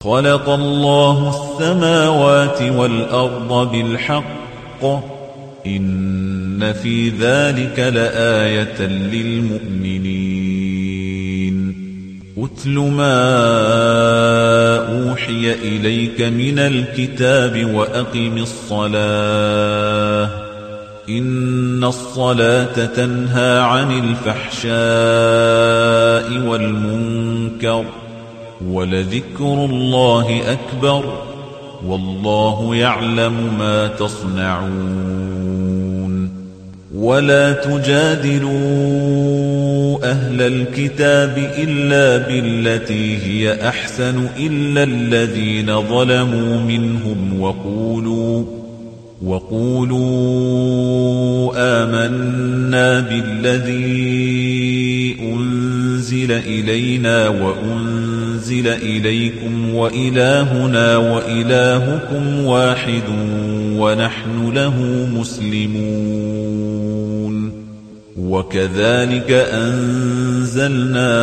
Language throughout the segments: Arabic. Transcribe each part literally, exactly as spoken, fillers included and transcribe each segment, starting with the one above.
خلق الله السماوات والأرض بالحق إن في ذلك لآية للمؤمنين أتل ما أوحي إليك من الكتاب وأقم الصلاة إن الصلاة تنهى عن الفحشاء والمنكر ولذكر الله أكبر والله يعلم ما تصنعون ولا تجادلوا أهل الكتاب إلا بالتي هي أحسن إلا الذين ظلموا منهم وقولوا وقولوا آمنا بالذي أنزل إلينا وأنزل إليكم وإلهنا وإلهكم واحد ونحن له مسلمون وكذلك أنزلنا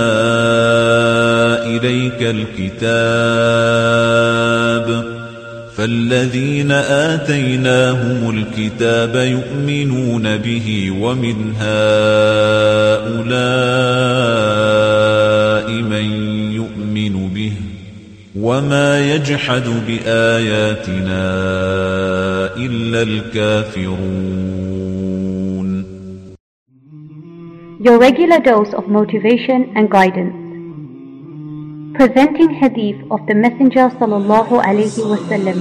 إليك الكتاب فالذين آتيناهم الكتاب يؤمنون به ومن هؤلاء من يؤمن به وما يجحد بآياتنا إلا الكافرون. Your regular dose of motivation and guidance. Presenting hadith of the Messenger sallallahu alayhi wa sallam.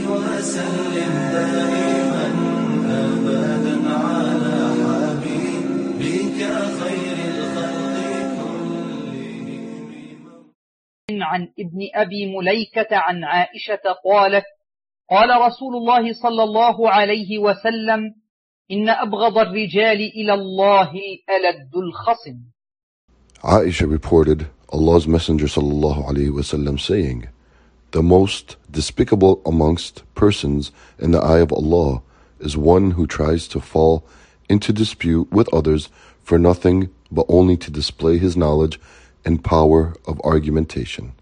عن ابن أبي مليكة عن عائشة قالت قال رسول الله صلى الله عليه وسلم إن أبغض الرجال إلى الله ألد الخصم. Aisha reported Allah's Messenger sallallahu alaihi wasallam saying, "The most despicable amongst persons in the eye of Allah is one who tries to fall into dispute with others for nothing but only to display his knowledge and power of argumentation."